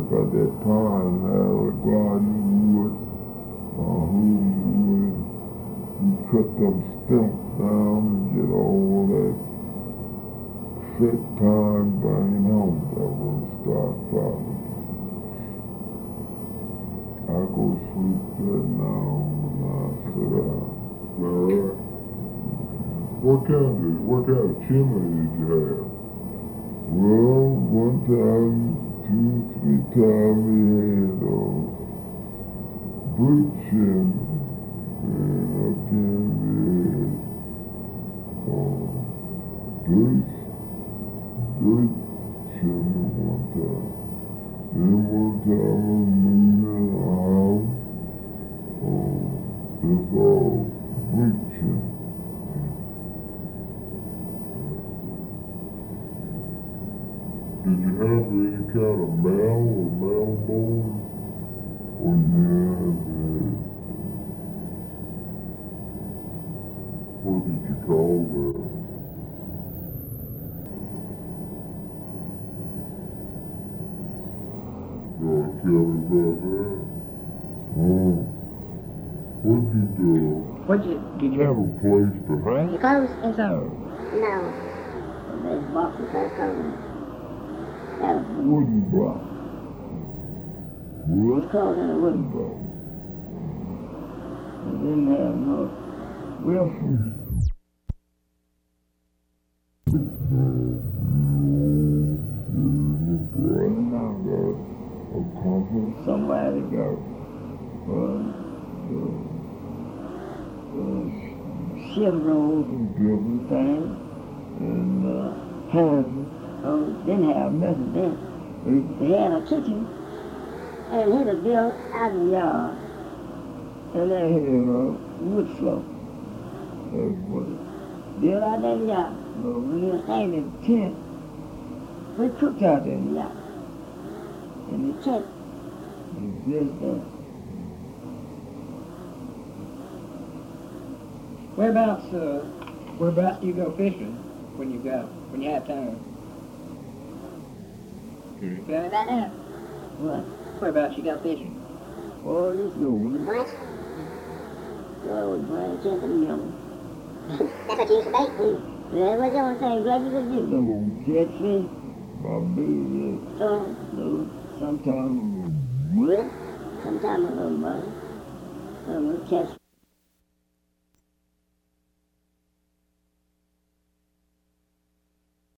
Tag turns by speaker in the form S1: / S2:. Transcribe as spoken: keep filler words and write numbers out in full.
S1: got that pond now, the garden woods, uh, who would you cut them stumps down and get all that set time bringing home. That will start fire. I go sleep that now when I sit down.
S2: Alright. What kind of what kind of chimney did you have?
S1: Well, one time, two, three times we had a brick chimney, and again we had uh, dirt, dirt chimney one time. Then one time I moved in a house, uh, it's all brick chimney.
S2: Did you have any kind of mound or mound board?
S1: Oh yeah, man.
S2: What did you call that? You want to tell me about that?
S1: Oh,
S2: What did you do?
S3: What you, did you
S2: Have
S3: have
S2: a place to hang?
S3: a clothes and so?
S4: No.
S3: There's boxes of clothes. That was
S1: wooden block. Wood?
S3: clothes in a wooden bowl. They didn't have no Wilson.
S1: And I got a comfort.
S3: Somebody got uh, uh, uh, shift rolls and different things. And uh, hands. Oh, didn't have nothing then. They, they had a kitchen. And he was built out in the yard. And they had a wood floor.
S1: That's what it
S3: Built out there in the yard. But when we were staying in the tent, we cooked out there in the yard. And the tent was just there.
S5: Whereabouts, uh, whereabouts do you go fishing when you go, when you have time?
S3: Right about there. What?
S5: Whereabouts you go fishing?
S3: Oh, this good.
S4: Branch?
S3: Oh, branch into the yellow.
S4: That's what you used to bake?
S3: That's what y'all say, glad you could get them. Catfish,
S1: my baby.
S3: so, no, sometimes, sometimes a little money, a little catfish.